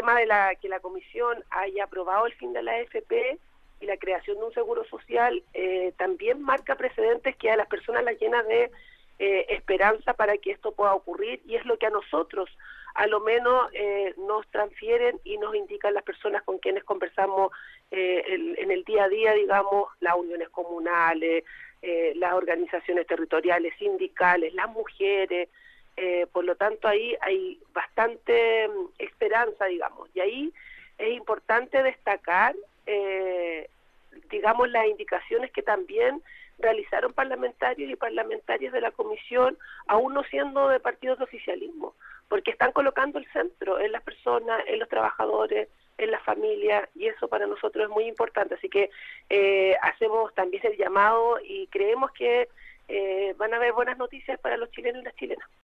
tema de que la Comisión haya aprobado el fin de la AFP y la creación de un seguro social también marca precedentes que a las personas las llena de esperanza para que esto pueda ocurrir, y es lo que a nosotros a lo menos nos transfieren y nos indican las personas con quienes conversamos en el día a día, digamos, las uniones comunales, las organizaciones territoriales, sindicales, las mujeres. Por lo tanto, ahí hay bastante esperanza, digamos, y ahí es importante destacar, digamos, las indicaciones que también realizaron parlamentarios y parlamentarias de la Comisión, aún no siendo de partidos de oficialismo, porque están colocando el centro en las personas, en los trabajadores, en las familias, y eso para nosotros es muy importante. Así que hacemos también el llamado y creemos que van a haber buenas noticias para los chilenos y las chilenas.